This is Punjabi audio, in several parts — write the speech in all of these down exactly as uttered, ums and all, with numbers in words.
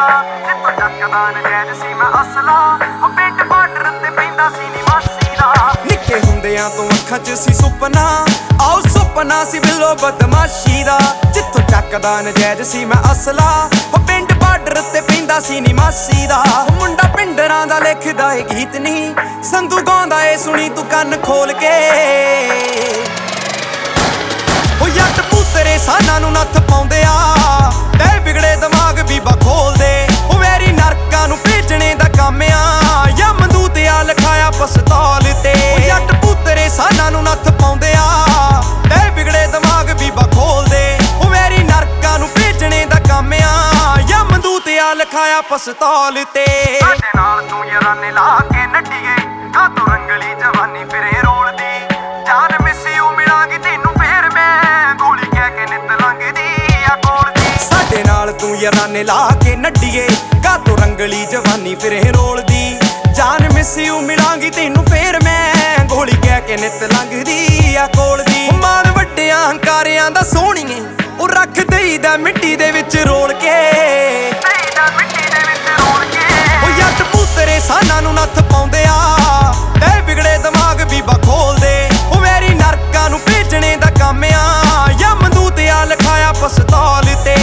ਦਾ ਜਿੱਥੋਂ ਚੱਕਦਾ ਨਜਾਇਜ਼ ਸੀ ਮੈਂ ਅਸਲਾ ਉਹ ਪਿੰਡ ਬਾਰਡਰ ਤੇ ਪੈਂਦਾ ਸੀ ਨੀ ਮਾਸੀ ਦਾ। ਨਿੱਕੇ ਹੁੰਦਿਆਂ ਤੋਂ ਅੱਖਾਂ 'ਚ ਸੀ ਸੁਪਨਾ, ਆਓ ਸੁਪਨਾ ਸੀ ਬਿੱਲੋ ਬਦਮਾਸ਼ੀ ਦਾ। ਜਿੱਥੋਂ ਚੱਕਦਾ ਨਜਾਇਜ਼ ਸੀ ਮੈਂ ਅਸਲਾ ਉਹ ਪਿੰਡ ਬਾਰਡਰ ਤੇ ਪੈਂਦਾ ਸੀ ਨੀ ਮਾਸੀ ਦਾ। ਮੁੰਡਾ ਪਿੰਡਰਾਂ ਦਾ ਲਿਖਦਾ ਏ ਗੀਤ ਨੀ, ਸੰਧੂ ਗਾਉਂਦਾ ਏ ਸੁਣੀ ਤੂੰ ਕੰਨ ਖੋਲ ਕੇ। ਉਹ ਜੱਟ ਪੁੱਤਰੇ ਸਾਨਾਂ ਨੂੰ ਨੱਥ ਪਾਉਂਦੇ ਆ, ਤੇ ਵਿਗੜੇ ਦਿਮਾਗ ਬੀਬਾ ਖੋਲਦੇ। ਉਹ ਵੈਰੀ ਨਰਕਾਂ ਨੂੰ ਭੇਜਣੇ ਦਾ ਕੰਮ ਆ, ਯਮਦੂਤ ਆ ਲਿਖਾਇਆ ਪਸਤੌਲ ਤੇ। ਉਹ ਜੱਟ ਪੁੱਤਰੇ ਸਾਨਾਂ ਨੂੰ ਨੱਥ ਪਾਉਂਦੇ ਆ, ਤੇ ਵਿਗੜੇ ਦਿਮਾਗ ਬੀਬਾ ਖੋਲਦੇ। ਉਹ ਵੈਰੀ ਨਰਕਾਂ ਨੂੰ ਭੇਜਣੇ ਦਾ ਕੰਮ ਆ, ਯਮਦੂਤ ਆ ਲਿਖਾਇਆ ਪਸਤੌਲ ਤੇ। ਸਾਡੇ ਨਾਲ ਤੂੰ ਯਾਰਾਨੇ ਲਾ ਕੇ ਨੱਡੀਏ, ਕਾਤੋਂ ਰੰਗਲੀ ਜਵਾਨੀ ਫਿਰੇ ਰੋਲਦੀ। ਜਾਨ ਮਿਸਿਓ ਮਿਲਾਂਗੀ ਤੈਨੂੰ ਫੇਰ ਮੈਂ, ਗੋਲੀ ਕਹਿ ਕੇ ਨਿੱਤ ਲੰਘਦੀ ਆ ਕੋਲ ਦੀ। ਸਾਡੇ ਨਾਲ ਤੂੰ ਯਾਰਾਨੇ ਲਾ ਕੇ ਨੱਡੀਏ, ਕਾਤੋਂ ਰੰਗਲੀ ਜਵਾਨੀ ਫਿਰੇ ਰੋਲਦੀ। ਜਾਨ ਮਿਸਿਓ ਮਿਲਾਂਗੀ ਤੈਨੂੰ ਫੇਰ ਮੈਂ, ਗੋਲੀ ਕਹਿ ਕੇ ਨਿੱਤ ਲੰਘਦੀ ਆ ਕੋਲ ਦੀ। ਮਾਣ ਵੱਡਿਆਂ ਹੰਕਾਰਿਆਂ ਦਾ ਸੋਹਣੀਏ, ਉਹ ਰੱਖ ਦੇਈਦਾ ਮਿੱਟੀ ਦੇ ਵਿੱਚ ਰੋਲ ਕੇ। ਦੇਈਦਾ ਮਿੱਟੀ ਦੇ ਵਿੱਚ ਰੋਲ ਕੇ। ਉਹ ਜੱਟ ਪੁੱਤਰੇ ਸਾਨਾਂ ਨੂੰ ਨੱਥ ਪਾਉਂਦੇ ਆ, ਤੇ ਵਿਗੜੇ ਦਿਮਾਗ ਬੀਬਾ ਖੋਲਦੇ। ਉਹ ਵੈਰੀ ਨਰਕਾਂ ਨੂੰ ਭੇਜਣੇ ਦਾ ਕੰਮ ਆ, ਯਮਦੂਤ ਆ ਲਿਖਾਇਆ ਪਸਤੌਲ ਤੇ।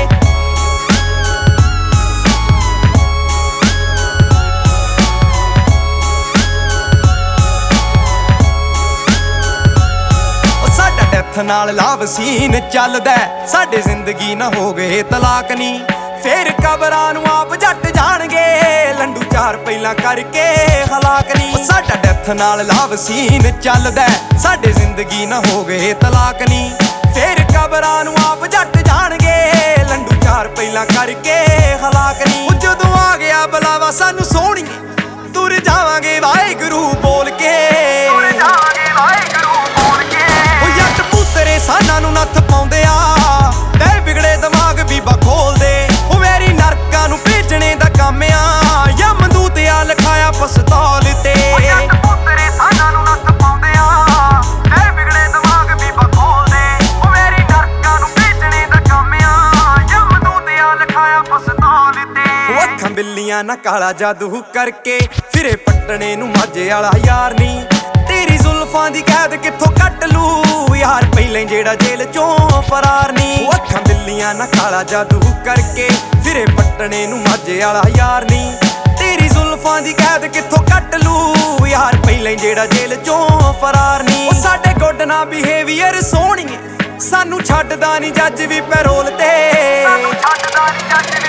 ਸਾਡਾ ਡੈਥ ਨਾਲ ਲਾਭ ਸੀਨ ਚੱਲਦਾ, ਸਾਡੇ ਜ਼ਿੰਦਗੀ ਨਾ ਹੋ ਗਏ ਤਲਾਕ ਨੀ। ਫੇਰ ਕਬਰਾਂ ਨੂੰ ਆਪ ਜੱਟ ਜਾਣਗੇ, ਲੰਡੂ ਚਾਰ ਪਹਿਲਾਂ ਕਰਕੇ ਹਲਾਕ ਨੀ। ਸਾਡਾ ਡੈਥ ਨਾਲ ਲਾਭ ਸੀਨ ਚੱਲਦਾ, ਸਾਡੇ ਜ਼ਿੰਦਗੀ ਨਾ ਹੋ ਗਏ ਤਲਾਕ ਨੀ। ਫੇਰ ਕਬਰਾਂ ਨੂੰ ਆਪ ਜੱਟ ਜਾਣਗੇ, ਲੰਡੂ ਚਾਰ ਪਹਿਲਾਂ ਕਰਕੇ ਹਲਾਕ ਨੀ। ਉਹ ਜਦੋਂ ਆ ਗਿਆ ਬੁਲਾਵਾ ਸਾਨੂੰ ਸੋਹਣੀਏ, ਤੁਰ ਜਾਵਾਂਗੇ ਵਾਹਿਗੁਰੂ ਬੋਲ ਕੇ। ਤੁਰ ਜਾਵਾਂਗੇ ਵਾਹਿਗੁਰੂ ਬੋਲ ਕੇ। ਉਹ ਜੱਟ ਪੁੱਤਰੇ ਸਾਨਾਂ ਨੂੰ ਨੱਥ ਪਾਉਂਦੇ ਆ, ਤੇ ਵਿਗੜੇ ਦਿਮਾਗ ਬੀਬਾ ਖੋਲਦੇ। ਉਹ ਵੈਰੀ ਨਰਕਾਂ ਨੂੰ ਭੇਜਣੇ ਦਾ ਕੰਮ ਆ, ਯਮਦੂਤ ਆ ਲਿਖਾਇਆ ਪਸਤੌਲ ਤੇ। ਉਹ ਜੱਟ ਪੁੱਤਰੇ ਸਾਨਾਂ ਨੂੰ ਨੱਥ ਪਾਉਂਦੇ ਆ, ਤੇ ਵਿਗੜੇ ਦਿਮਾਗ ਬੀਬਾ ਖੋਲਦੇ। ਉਹ ਵੈਰੀ ਨਰਕਾਂ ਨੂੰ ਭੇਜਣੇ ਦਾ ਕੰਮ ਆ, ਯਮਦੂਤ ਆ ਲਿਖਾਇਆ ਪਸਤੌਲ ਤੇ। ਉਹ ਅੱਖਾਂ ਬਿੱਲੀਆਂ ਨਾ ਕਾਲਾ ਜਾਦੂ ਕਰਕੇ, ਫਿਰੇ ਪੱਟਣੇ ਨੂੰ ਮਾਝੇ ਵਾਲਾ ਯਾਰ ਨੀ। ਤੇਰੀ ਜ਼ੁਲਫਾਂ ਦੀ ਕੈਦ ਕਿੱਥੋਂ ਕੱਟ ਲੂ ਯਾਰ, ਪਹਿਲਾਂ ਜਿਹੜਾ ਜੇਲ੍ਹ ਚੋਂ ਫਰਾਰ ਨੀ। ਉਹ ਅੱਖਾਂ ਬਿੱਲੀਆਂ ਨਾ ਕਾਲਾ ਜਾਦੂ ਕਰਕੇ, ਫਿਰੇ ਪੱਟਣੇ ਨੂੰ ਮਾਝੇ ਵਾਲਾ ਯਾਰ ਨੀ। ਤੇਰੀ ਜ਼ੁਲਫਾਂ ਦੀ ਕੈਦ ਕਿੱਥੋਂ ਕੱਟ ਲੂ ਯਾਰ, ਪਹਿਲਾਂ ਜਿਹੜਾ ਜੇਲ੍ਹ ਚੋਂ ਫਰਾਰ ਨੀ। ਉਹ ਸਾਡੇ ਗੁੱਡ ਨਾ ਬਿਹੇਵੀਅਰ ਸੋਹਣੀਏ, ਸਾਨੂੰ ਛੱਡਦਾ ਨੀ ਜੱਜ ਵੀ ਪੈਰੋਲ ਤੇ। ਸਾਨੂੰ ਛੱਡਦਾ ਨੀ ਜੱਜ ਵੀ